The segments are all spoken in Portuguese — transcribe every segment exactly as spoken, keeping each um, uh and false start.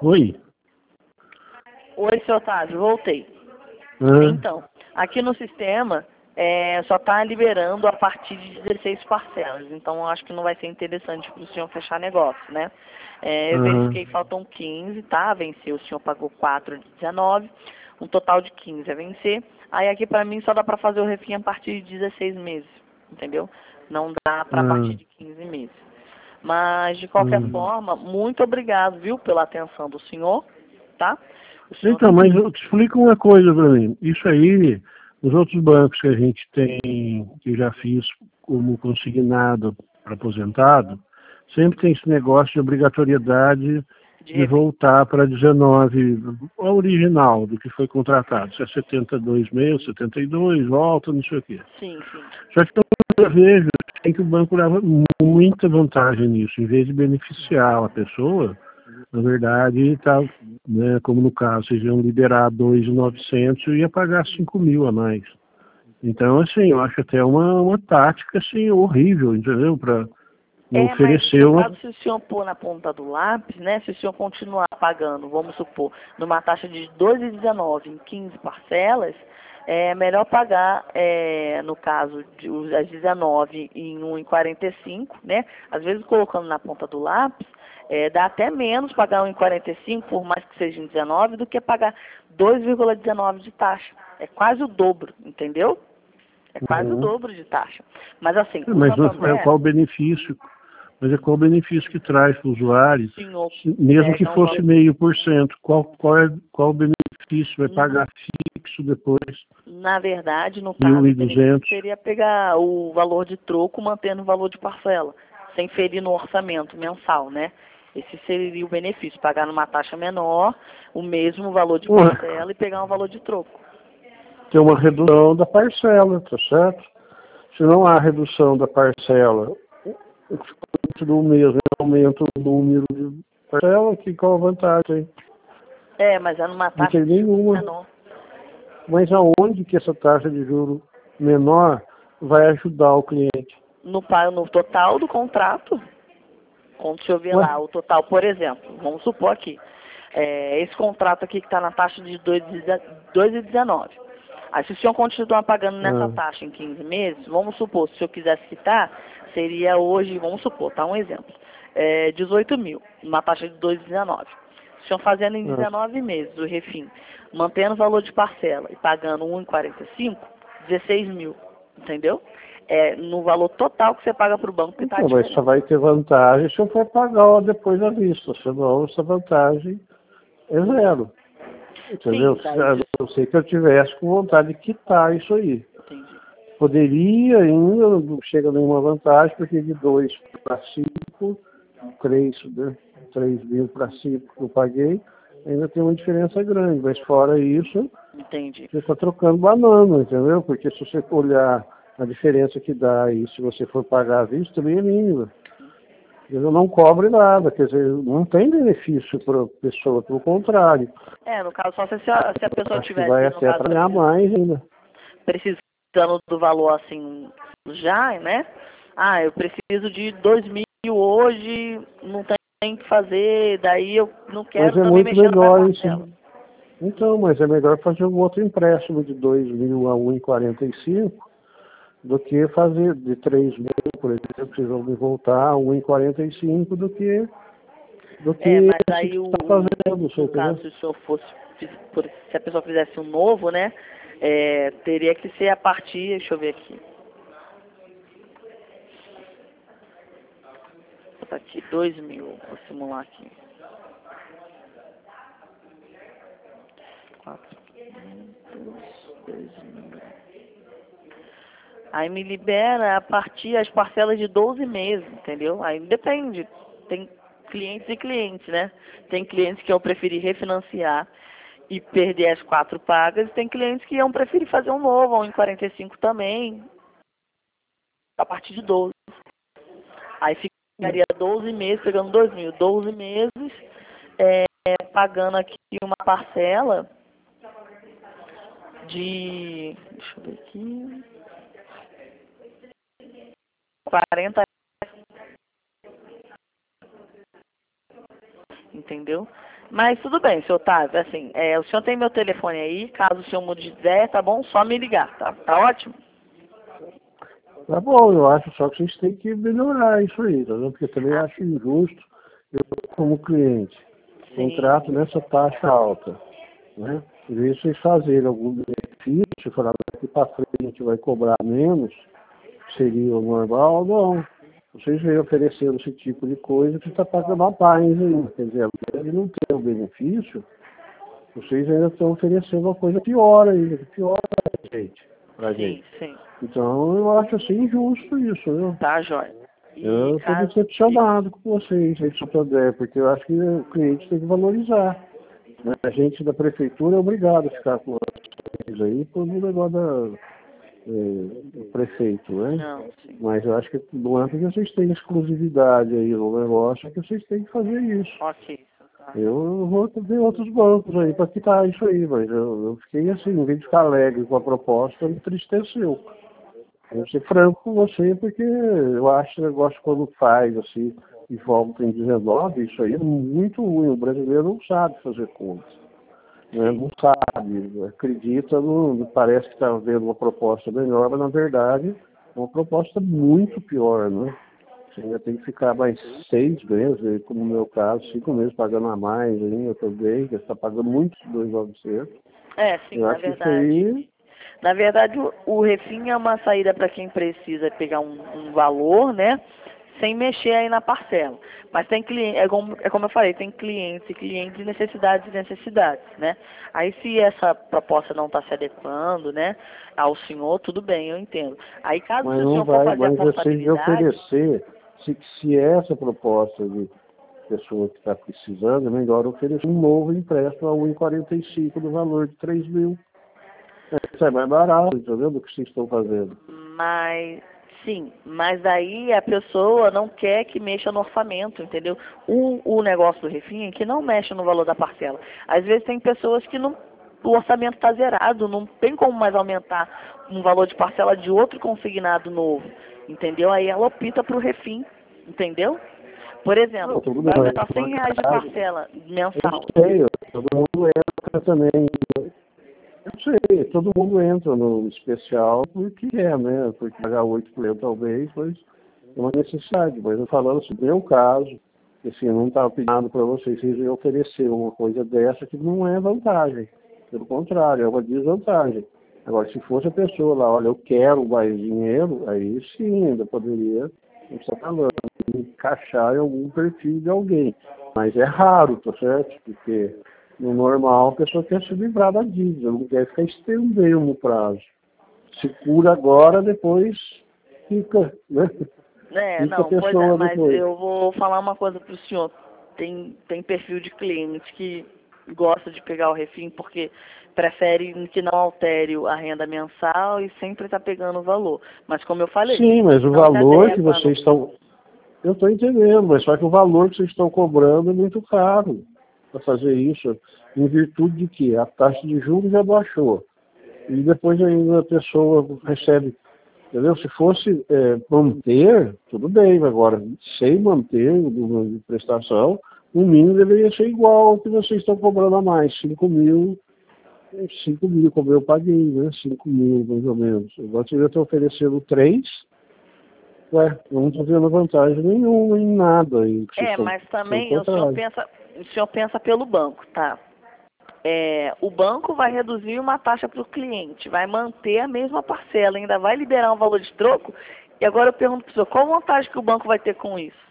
Oi. Oi, seu Otávio, voltei. Ah, Então, aqui no sistema é, só está liberando a partir de dezesseis parcelas. Então, eu acho que não vai ser interessante para o senhor fechar negócio, né? É, eu ah, verifiquei, faltam quinze, tá? Venceu, o senhor pagou quatro de dezenove, um total de quinze a vencer. Aí aqui para mim só dá para fazer o refim a partir de dezesseis meses, entendeu? Não dá para a ah, partir de quinze meses. Mas, de qualquer hum. forma, muito obrigado, viu, pela atenção do senhor, tá? O senhor Então, mas eu te explico uma coisa para mim. Isso aí, os outros bancos que a gente tem, que eu já fiz como consignado para aposentado, sempre tem esse negócio de obrigatoriedade de de refim. voltar para dezenove, a original do que foi contratado. Se é setenta e dois meses, setenta e dois, volta, não sei o quê. Sim, sim. Só que eu vejo tem que o banco leva muita vantagem nisso. Em vez de beneficiar a pessoa, na verdade, tá, né, como no caso, vocês iam liberar dois mil e novecentos, eu ia pagar cinco mil a mais. Então, assim, eu acho até uma, uma tática assim, horrível, entendeu? Para É, mas oferecer no uma. caso, se o senhor pôr na ponta do lápis, né? Se o senhor continuar pagando, vamos supor, numa taxa de dois vírgula dezenove em quinze parcelas, é melhor pagar, é, no caso, de, os- as dezenove em um vírgula quarenta e cinco, né? Às vezes colocando na ponta do lápis, é, dá até menos pagar um vírgula quarenta e cinco, por mais que seja em dezenove, do que pagar dois vírgula dezenove de taxa. É quase o dobro, entendeu? É quase o Uhum. dobro de taxa. Mas assim, o Mas é Santander, qual o benefício? Mas é qual o benefício que traz para o se o usuário, senhor se- mesmo que pega um fosse valor. meio por cento? Qual, qual, é, qual o benefício? Vai pagar fixo depois, Na verdade, no mil caso, e o benefício duzentos? seria pegar o valor de troco mantendo o valor de parcela, sem ferir no orçamento mensal, né? Esse seria o benefício, pagar numa taxa menor, o mesmo valor de parcela e pegar um valor de troco. Tem uma redução da parcela, tá certo? Se não há redução da parcela, o que continua o mesmo, aumenta o número de parcela, que qual a vantagem? É, mas é numa Não taxa tem de juros nenhuma. menor. Mas aonde que essa taxa de juro menor vai ajudar o cliente? No, pa- no total do contrato, quando deixa eu ver Ué, lá, o total, por exemplo, vamos supor aqui, é, esse contrato aqui que está na taxa de dois vírgula dezenove. Aí se o senhor continuar pagando nessa ah, taxa em quinze meses, vamos supor, se o senhor quisesse quitar, seria hoje, vamos supor, tá um exemplo, é, dezoito mil, uma taxa de dois vírgula dezenove. O senhor fazendo em ah, dezenove meses o refim, mantendo o valor de parcela e pagando um vírgula quarenta e cinco, dezesseis mil, entendeu? É no valor total que você paga para o banco que está a então, mas só diferença. vai ter vantagem se eu for pagar depois à vista, senão essa vantagem é zero. Entendeu? Sim, daí A disso. não ser que eu tivesse com vontade de quitar isso aí. Entendi. Poderia ainda, não chega a nenhuma vantagem, porque de dois para cinco, três, né? três mil para cinco que eu paguei, ainda tem uma diferença grande. Mas fora isso, Entendi. você está trocando banana, entendeu? Porque se você olhar a diferença que dá aí, se você for pagar à vista, também é mínima. Ele não cobre nada, quer dizer, não tem benefício para a pessoa, pelo contrário. É, no caso, só se a, se a pessoa Acho que vai tivesse, no até caso, atrapalhar precis- mais ainda. precisando do valor assim já, né? Ah, eu preciso de dois mil hoje, não tem o que fazer, daí eu não Mas quero é também muito mexer na minha melhor parcela. isso. Então, mas é melhor fazer um outro empréstimo de dois mil a um vírgula quarenta e cinco do que fazer de três mil, por exemplo, vocês vão me voltar a um vírgula quarenta e cinco do que, do que É, mas esse aí que o, está o- fazendo, você no caso, entendeu? se o senhor fosse, fiz- por- se a pessoa fizesse um novo, né? É, teria que ser a partir, deixa eu ver aqui. Vou botar aqui, dois mil, vou simular aqui. quatro, dois mil. Aí me libera a partir as parcelas de doze meses, entendeu? Aí depende. Tem clientes e clientes, né? Tem clientes que iam preferir refinanciar e perder as quatro pagas, e tem clientes que iam preferir fazer um novo, um em quarenta e cinco também, a partir de doze. Aí ficaria doze meses, pegando dois mil, doze meses, é, pagando aqui uma parcela de, deixa eu ver aqui, quarenta. entendeu? Mas tudo bem, senhor Otávio, assim, é, o senhor tem meu telefone aí, caso o senhor mude de ideia, tá bom? Só me ligar, tá? Tá ótimo? Tá bom, eu acho só que vocês têm que melhorar isso aí, tá vendo? Porque eu também Ah, acho injusto, eu como cliente, sim, contrato nessa taxa alta, né? Em vez de vocês fazerem algum benefício, falar daqui para frente a gente vai cobrar menos, seria o normal, não. Vocês vêm oferecendo esse tipo de coisa que está pagando a mais ainda. Quer dizer, além de não ter o benefício, vocês ainda estão oferecendo uma coisa pior ainda, que pior pra gente, pra sim, gente. sim. Então eu acho assim injusto isso, viu? Tá, jóia. E Eu estou caso... decepcionado com vocês, aí, se eu puder, porque eu acho que o cliente tem que valorizar. Né? A gente da prefeitura é obrigado a ficar com vocês aí por um negócio da, é, do prefeito, né? Não, sim. Mas eu acho que não é porque vocês têm exclusividade aí no negócio, é que vocês têm que fazer isso. Ok, senhor Otávio. Eu vou ver outros bancos aí para quitar isso aí, mas eu, eu fiquei assim, em vez de ficar alegre com a proposta, me entristeceu. Eu vou ser franco com você, porque eu acho que o negócio quando faz assim, e volta em dezenove, isso aí é muito ruim. O brasileiro não sabe fazer contas. Né? Não sabe, acredita, no, parece que está vendo uma proposta melhor, mas na verdade é uma proposta muito pior, né? Você ainda tem que ficar mais seis meses, como no meu caso, cinco meses pagando a mais ainda também, que você está pagando muito dois mil e novecentos. É, sim, Eu na acho que isso verdade. aí. Na verdade, o, o refim é uma saída para quem precisa pegar um, um valor, né? Sem mexer aí na parcela. Mas tem cliente, é como, é como eu falei, tem clientes e clientes de necessidades e necessidades, né? Aí se essa proposta não está se adequando, né, ao senhor, tudo bem, eu entendo. Aí caso Mas se o não senhor for vai, fazer a mas vocês de portabilidade, oferecer, se, se é essa proposta de pessoa que está precisando, é melhor oferecer um novo empréstimo a um vírgula quarenta e cinco do valor de três mil. Isso é mais barato, entendeu? Do que vocês estão fazendo. mas sim, mas daí a pessoa não quer que mexa no orçamento, entendeu? O, o negócio do refim é que não mexe no valor da parcela. Às vezes tem pessoas que não, o orçamento está zerado, não tem como mais aumentar um valor de parcela de outro consignado novo, entendeu? Aí ela opta para o refim, entendeu? Por exemplo, Não, tudo bem, vai mas aumentar cem reais de bancário, parcela eu mensal. sei, todo mundo entra também. Eu sei, todo mundo entra no especial porque é, né? Porque pagar oito por cento talvez, mas é uma necessidade. Mas eu falando sobre o meu caso, que assim, eu não estava pedindo para vocês, vocês iam oferecer uma coisa dessa que não é vantagem. Pelo contrário, é uma desvantagem. Agora, se fosse a pessoa lá, olha, eu quero mais dinheiro, aí sim, ainda poderia, não está falando, encaixar em algum perfil de alguém. Mas é raro, tá certo? Porque no normal a pessoa quer se livrar da dívida, não quer ficar estendendo o prazo. Se cura agora, depois fica, né? É, Fica a não, pois é, pessoa mas depois. eu vou falar uma coisa pro senhor. Tem, tem perfil de cliente que gosta de pegar o refim porque prefere que não altere a renda mensal e sempre está pegando o valor. Mas como eu falei, Sim, mas o não se valor que adequa vocês no... estão. Eu estou entendendo, mas só que o valor que vocês estão cobrando é muito caro para fazer isso, em virtude de que a taxa de juros já baixou. E depois ainda a pessoa recebe, entendeu? Se fosse é, manter, tudo bem, agora, sem manter uma prestação, o mínimo deveria ser igual ao que vocês estão cobrando a mais, cinco mil, cinco mil, como eu paguei, né? cinco mil mais ou menos. Agora vocês já estão oferecendo três. Ué, eu não estou vendo vantagem nenhuma em nada aí. Que É, estão, mas pelo também o senhor contrário. pensa, o senhor pensa pelo banco, tá? É, o banco vai reduzir uma taxa para o cliente, vai manter a mesma parcela, ainda vai liberar um valor de troco. E agora eu pergunto para o senhor, qual vantagem que o banco vai ter com isso?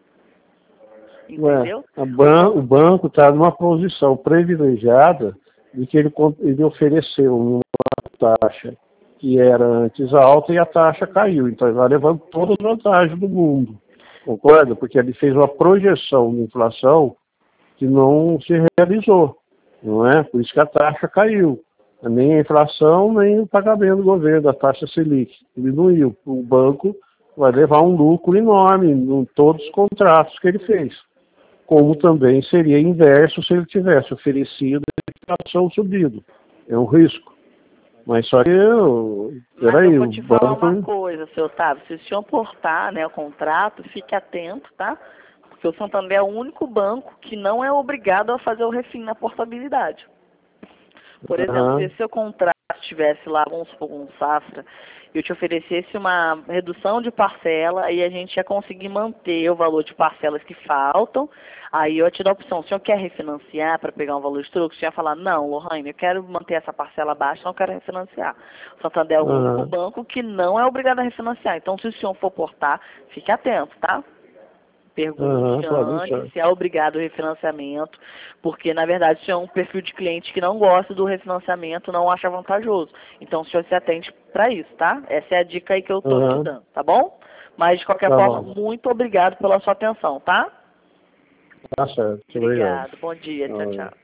Ué, Entendeu? a O ban o banco, banco está numa posição privilegiada de que ele, ele ofereceu uma taxa que era antes alta e a taxa caiu. Então ele vai levando todas as vantagens do mundo. Concorda? Porque ele fez uma projeção de inflação que não se realizou. Não é? Por isso que a taxa caiu. Nem a inflação, nem o pagamento do governo, a taxa Selic diminuiu. O banco vai levar um lucro enorme em todos os contratos que ele fez. Como também seria inverso se ele tivesse oferecido a inflação subido. É um risco. Mas só que, eu, mas peraí, eu vou o te falar banco... uma coisa, seu Otávio, se o senhor portar, né, o contrato, fique atento, tá? Porque o Santander é o único banco que não é obrigado a fazer o refim na portabilidade. Por exemplo, Uhum. se seu contrato estivesse lá, vamos supor, com um Safra, e eu te oferecesse uma redução de parcela, aí a gente ia conseguir manter o valor de parcelas que faltam, aí eu ia te dar a opção, o senhor quer refinanciar para pegar um valor de troco? Você ia falar, não, Lohane, eu quero manter essa parcela baixa, não quero refinanciar. O Santander é o único Uhum. banco que não é obrigado a refinanciar. Então, se o senhor for portar, fique atento, tá? Uhum. Pergunte Pode deixar. antes se é obrigado o refinanciamento, porque na verdade se é um perfil de cliente que não gosta do refinanciamento, não acha vantajoso. Então o senhor se atente para isso, tá? Essa é a dica aí que eu estou te Uhum. dando, tá bom? Mas de qualquer Tá forma, bom. muito obrigado pela sua atenção, tá? Tá certo. Obrigado. Obrigado, bom dia, tchau, Uhum. tchau.